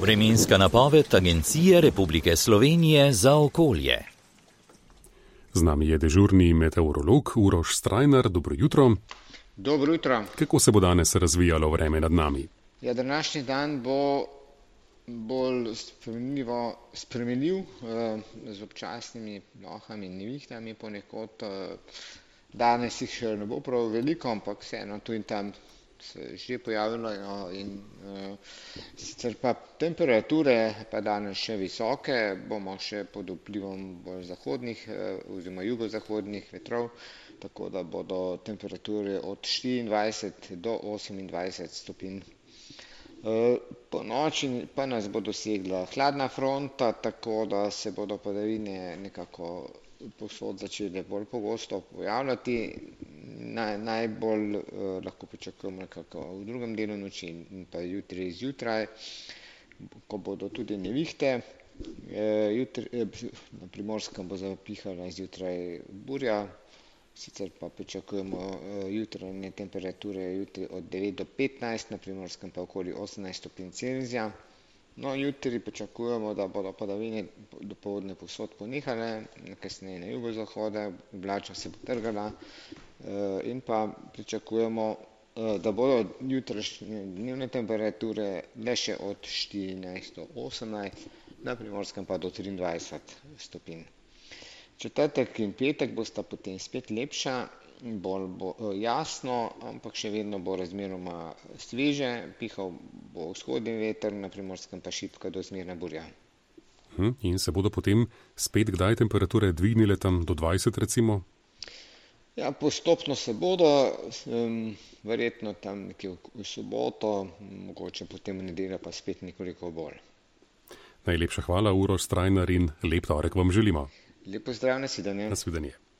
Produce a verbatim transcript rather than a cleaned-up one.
Vremenska napoved Agencije Republike Slovenije za okolje. Z nami je dežurni meteorolog Uroš Strajnar. Dobro jutro. Dobro jutro. Kako se bo danes razvijalo vreme nad nami? Ja, današnji dan bo bolj spremenljivo spremenljiv, eh, z občasnimi plohami in nevihtami ponekod. Eh, danes jih še ne bo prav veliko, ampak vseeno tu in tam se že pojavilo, no, in eh, sicer pa temperature pa danes še visoke, bomo še pod vplivom bolj zahodnih eh, oziroma jugozahodnih vetrov, tako da bodo temperature od štiriindvajset do osemindvajset stopinj. Po noči pa nas bo dosegla hladna fronta, tako da se bodo padavine nekako povsod začele bolj pogosto pojavljati. Naj, najbolj eh, lahko pričakujemo nekako v drugem delu noči in pa jutri zjutraj, ko bodo tudi nevihte. Eh, jutri, eh, na Primorskem bo zapihala zjutraj burja. Sicer pa pričakujemo uh, jutranje temperature jutri od devet do petnajst, na Primorskem pa okoli osemnajst stopinj Celzija. No, jutri pričakujemo, da bodo padavine dopoldne povsod ponehale, kasneje na jugozahode, oblačnost se bo trgala, uh, in pa pričakujemo, uh, da bodo jutrašnje dnevne temperature le še od štirinajst do osemnajst, na Primorskem pa do triindvajset stopinj. Četrtek in petek bosta potem spet lepša, bolj bo jasno, ampak še vedno bo razmeroma sveže, pihal bo vzhodni veter, na Primorskem pa šibka do zmerna burja. Hm, in se bodo potem spet kdaj temperature dvignile tam do dvajset recimo? Ja, postopno se bodo, um, verjetno tam nekje v soboto, mogoče potem v nedeljo pa spet nekoliko bolj. Najlepša hvala, Uroš Strajnar, in lep torek vam želimo. Lep pozdrav, nasvidenje. Nasvidenje.